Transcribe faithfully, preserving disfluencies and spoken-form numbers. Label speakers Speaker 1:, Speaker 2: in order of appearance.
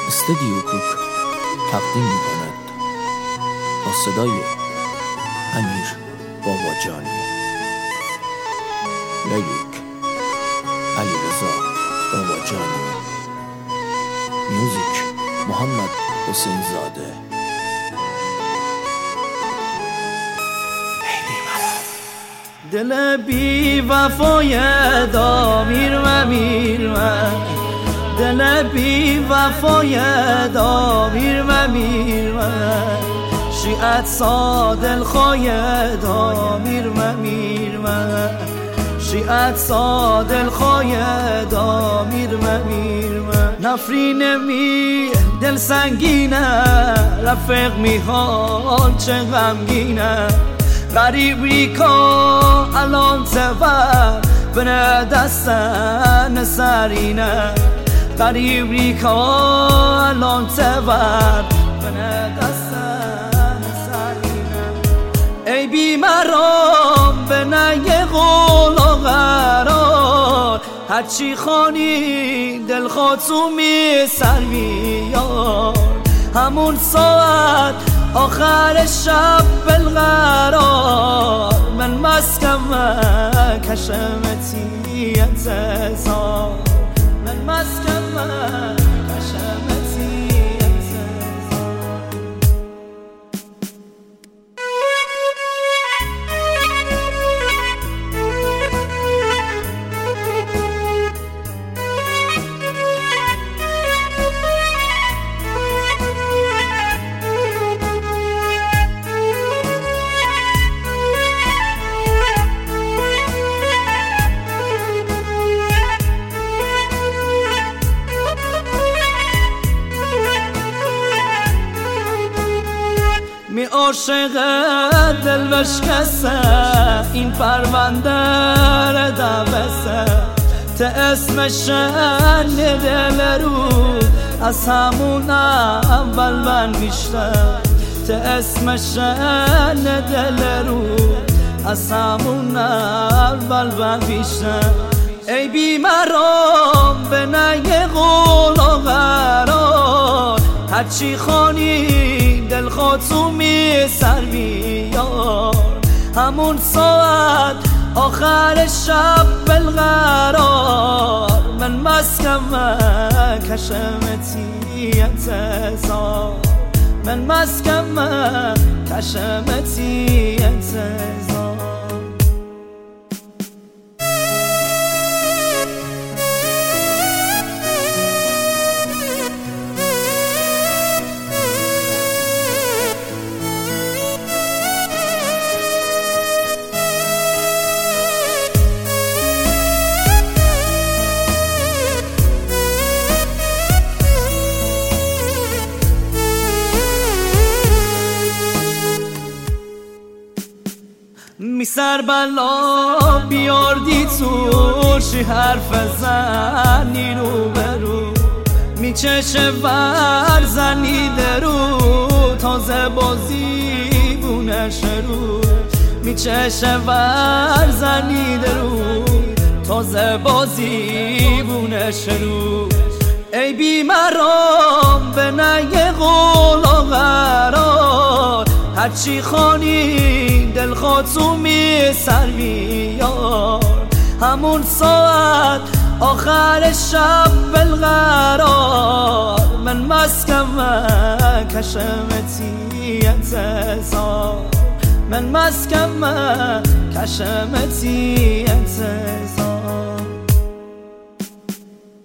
Speaker 1: استدیو کوک تقدیم می‌کند با صدای امیر باباجانی. لیک علیرضا باباجانی. میوزیک محمد حسین زاده.
Speaker 2: دل بی وفای دامیر و میر و دل بی وفای دامیر و میر و شیعت صادل خوای دامیر و میر و شیعت صادل خوای دامیر و میر و نفرین می دل سنگینه رفیق می حال چه غمگینه غریب ریکا الان تبر بنه دستن سرینه غریب ریکا الان تبر بنه دستن سرینه ای بیمرام بنه یه قول و قرار هرچی خانی دل خاتومی سر بیار همون ساعت آخر شب بالقرار من مسکم کشمتی انتظار من مسکم کشمتی انتظار می عاشق دل بشکسته این پرونده را دوسته ته اسمش دل رو از همون اول من بیشته ته اسمش دل رو از همون اول من بیشته ای بیمرام به نه قول و قرار هرچی خانی دل خاتومی سر بیار همون ساعت آخر شب بالقرار من مسکم کشمتی انتظار من مسکم کشمتی انتظار می سر بلا بیاردی تو شی حرف زنی رو برو می چشه ور زنی درو تازه بازی بونه شروع می چشه ور زنی درو تازه بازی بونه شروع ای بیمرام به نه قول و قرار هرچی خانی دل خاتومی سر بیار همون ساعت آخر شب بالقرار من مسکم کشمتی انتظار من مسکم کشمتی انتظار